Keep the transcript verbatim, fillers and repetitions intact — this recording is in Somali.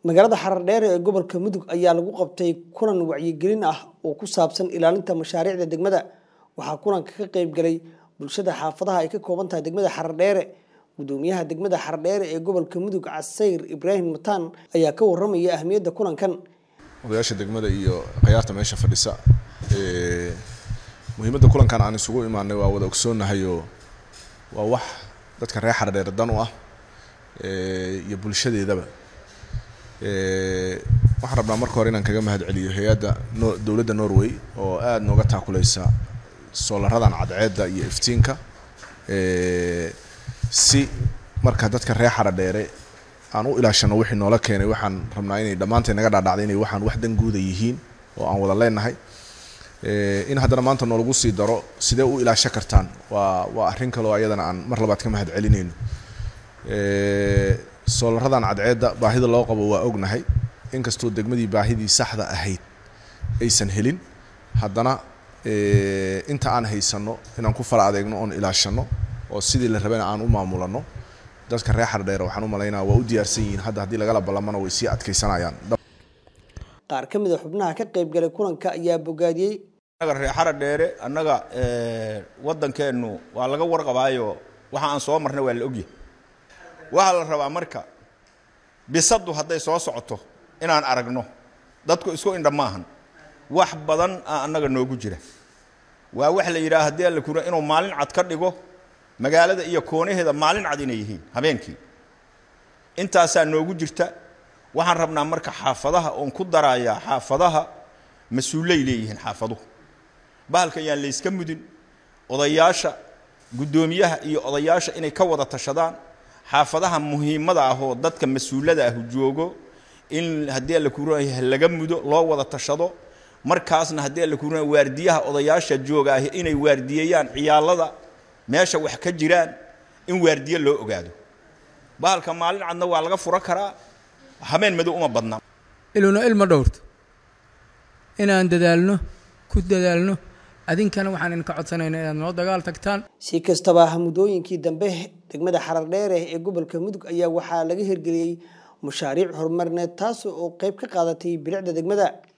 magaalada Xaradheer ee gobolka Mudug ayaa lagu qabtay kulan wacyigelin ah oo ku saabsan ilaalinta mashaariicda degmada. Waxaa kulanka ka qayb galay bulshada xaafadaha ay ka kooban tahay degmada Xaradheer. Gudoomiyaha degmada Xaradheer ee gobolka Mudug Casayr Ibrahim Matan ayaa ka warramaya ahmiyadda kulankan. Odayaasha degmada iyo qiyaasta meesha fadhisa ee muhiimadda kulankan aan isugu imaanay waa wada ogsoonahay oo waa wax dadka reer Xaradheer dan u ah ee iyo bulshadeedaba. ee waxaan rabnaa marka hore inaan kaga mahadceliyo hay'adda dawladda Norway oo aad nooga taakulaysa soolaradan cadceedda iyo iftiinka ee si marka dadka reer Xaradheer aan u ilaashano wixii noola keenay waxaan rabnaa inay dhamaanteen naga dhaadhacday inay waxaan wax dan guud yihiin oo aan wada leenahay ee in haddana maanta noo lagu sii daro sidee u ilaashan kartaan waa waa arrin kale oo ayadana aan mar labaad ka mahadcelinayno. ee soolaradan cadceedda baahida loo qabo waa ognahay inkastoo degmadii baahidii saxda ahayd aysan helin haddana ee inta aan haysano inaan ku fala adeegno oo ilaashano oo sidii la rabana aan u maamulano dadka reer Xaradheer waxaan u maleynaa waa u diyaarsan yihiin hadda hadii laga ballamano way si adkeysanayaan. qaar ka mid ah xubnaha ka qayb galay kulanka ayaa bogaadiyay anaga reer Xaradheer anaga ee wadankeenu waa laga warqabaayo waxa aan soo marnay waa la ogyahay. waxa la rabaa marka bisadu haday soo socoto inaan aragno dadku isku indha maahan wax badan anaga noogu jira waa wax la yiraahdo hadii la kuro inuu maalin cad ka dhigo magaalada iyo koonaheeda maalin cad inay yihiin habeenkii intaas aan noogu jirta waxaan rabnaa marka xaafadaha oo ku daraya xaafadaha mas'uulay leeyihiin xaafaduhu bahalka yaan la iska mudin odayaasha gudoomiyaha iyo odayaasha inay ka wada tashadaan xaafadaha muhiimada ah oo dadka mas'uulada ah joogo in hadii la kuro laga mudo loo wada tashado markaasna hadii la kuro waardiyaha odayaasha jooga ah inay waardiyayaan ciyaalada meesha wax ka jiraan in waardiye loo ogaado bahalka maalin cadna waa laga furo karaa habeen madow uma badna iluna ilma dhowrto inaan dadaalno ku dadaalno adinkana waxaan in ka codsanaynaa inaad noo dagaal tagtaan. si kastaba hamudooyinkii dambe degmada Xaradheer ee gobolka Mudug ayaa waxaa laga hirgeliyay mashaariic horumarineed taas oo qayb ka qaadatay bilicda degmada.